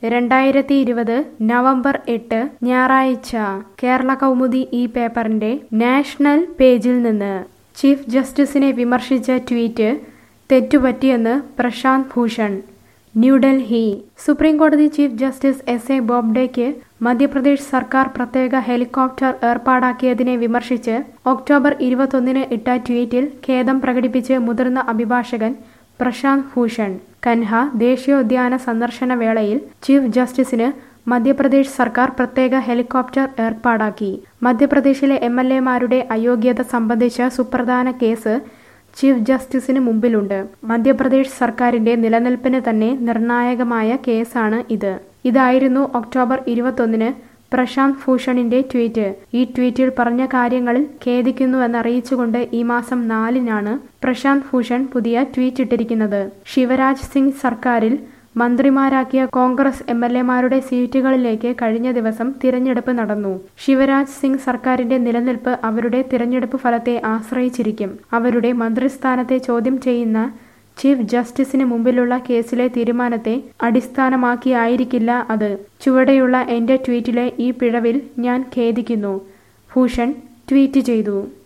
2020 November 8 ഞായറാഴ്ച കേരള കൗമുദി ഈ പേപ്പറിന്റെ നാഷണൽ പേജിൽ നിന്ന് ചീഫ് ജസ്റ്റിസിനെ വിമർശിച്ച ട്വീറ്റ് തെറ്റുപറ്റിയെന്ന് പ്രശാന്ത് ഭൂഷൺ. ന്യൂഡൽഹി സുപ്രീം കോടതി ചീഫ് ജസ്റ്റിസ് എസ് എ ബോബ്ഡെയ്ക്ക് മധ്യപ്രദേശ് സർക്കാർ പ്രത്യേക ഹെലികോപ്റ്റർ ഏർപ്പാടാക്കിയതിനെ വിമർശിച്ച് ഒക്ടോബർ 21 ഇട്ട ട്വീറ്റിൽ ഖേദം പ്രകടിപ്പിച്ച് മുതിർന്ന അഭിഭാഷകൻ പ്രശാന്ത് ഭൂഷൺ. കൻഹ ദേശീയോദ്യാന സന്ദർശന വേളയിൽ ചീഫ് ജസ്റ്റിസിന് മധ്യപ്രദേശ് സർക്കാർ പ്രത്യേക ഹെലികോപ്റ്റർ ഏർപ്പാടാക്കി. മധ്യപ്രദേശിലെ MLA-മാരുടെ അയോഗ്യത സംബന്ധിച്ച സുപ്രധാന കേസ് ചീഫ് ജസ്റ്റിസിന് മുമ്പിലുണ്ട്. മധ്യപ്രദേശ് സർക്കാരിന്റെ നിലനിൽപ്പിന് തന്നെ നിർണായകമായ കേസാണ് ഇത്. ഇതായിരുന്നു ഒക്ടോബർ 21 പ്രശാന്ത് ഭൂഷണിന്റെ ട്വീറ്റ്. ഈ ട്വീറ്റിൽ പറഞ്ഞ കാര്യങ്ങളിൽ ഖേദിക്കുന്നുവെന്നറിയിച്ചുകൊണ്ട് ഈ മാസം 4-നാണ് പ്രശാന്ത് ഭൂഷൺ പുതിയ ട്വീറ്റ് ഇട്ടിരിക്കുന്നത്. ശിവരാജ് സിംഗ് സർക്കാരിൽ മന്ത്രിമാരാക്കിയ കോൺഗ്രസ് MLA-മാരുടെ സീറ്റുകളിലേക്ക് കഴിഞ്ഞ ദിവസം തിരഞ്ഞെടുപ്പ് നടന്നു. ശിവരാജ് സിംഗ് സർക്കാരിന്റെ നിലനിൽപ്പ് അവരുടെ തിരഞ്ഞെടുപ്പ് ഫലത്തെ ആശ്രയിച്ചിരിക്കും. അവരുടെ മന്ത്രിസ്ഥാനത്തെ ചോദ്യം ചെയ്യുന്ന ചീഫ് ജസ്റ്റിസിന് മുമ്പിലുള്ള കേസിലെ തീരുമാനത്തെ അടിസ്ഥാനമാക്കിയായിരിക്കില്ല അത്. ചുവടെയുള്ള എന്റെ ട്വീറ്റിലെ ഈ പിഴവിൽ ഞാൻ ഖേദിക്കുന്നു, ഭൂഷൺ ട്വീറ്റ് ചെയ്തു.